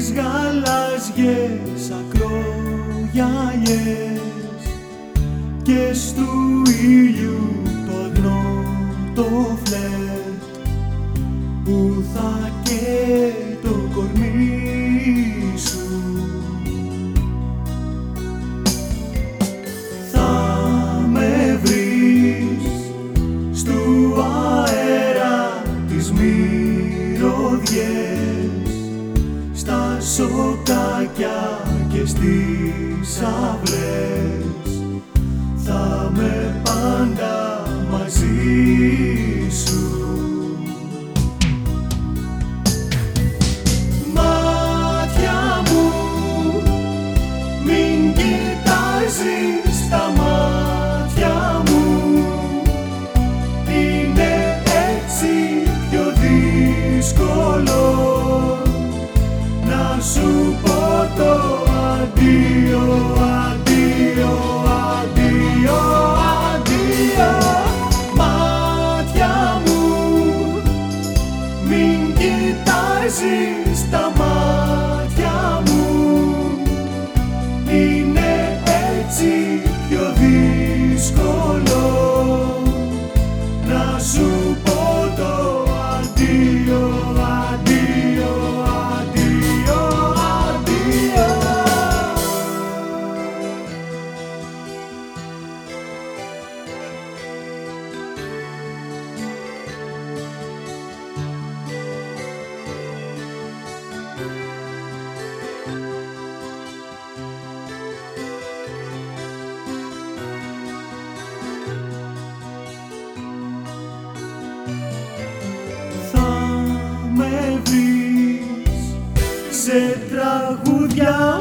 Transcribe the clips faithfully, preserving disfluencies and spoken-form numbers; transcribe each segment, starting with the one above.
τις γαλάζιες ακρογιαλιές και στου ήλιου το αγνό το φλερτ που θα καίει το κορμί σου. Θα με βρεις στου αέρα τις μυρωδιές, στα σοκάκια και στις αυλές, θα με πάντα μαζί σου. Μάτια μου, μην κοιτάζεις τα μάτια μου, είναι έτσι πιο δύσκολο να σου πω το αντίο, αντίο, αντίο, αντίο. Μάτια μου, μην κοιτάζεις τα μάτια μου, είναι έτσι πιο δύσκολο να σου πω το αντίο, αντίο, αντίο, αντίο. Με βρεις σε τραγούδια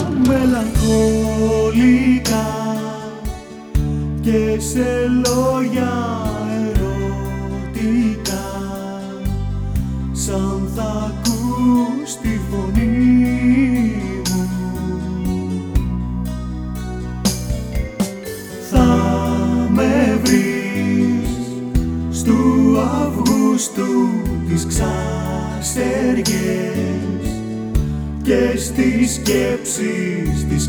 μελαγχολικά και σε λόγια ερωτικά, σαν θα ακούς τη φωνή μου. Θα με βρεις στου Αυγούστου τις ξαστεριές και στις σκέψεις τις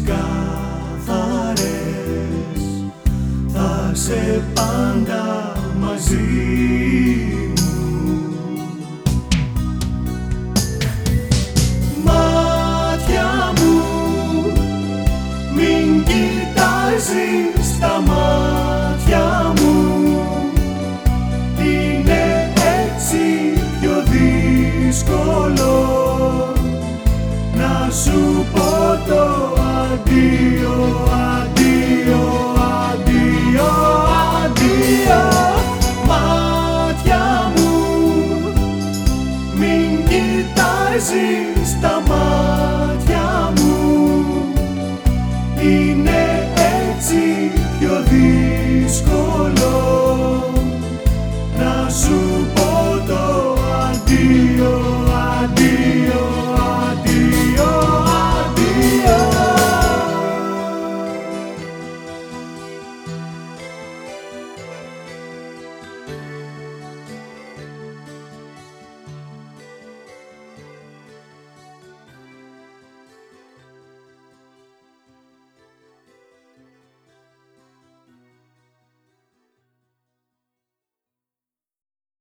καθαρές, θα σε πάντα μαζί μου. Μάτια μου, μην κοιτάζεις τα μάτια μου, είναι έτσι πιο δύσκολο να σου πω το αντίο, αντίο, αντίο, αντίο. Μάτια μου, μην κοιτάζεις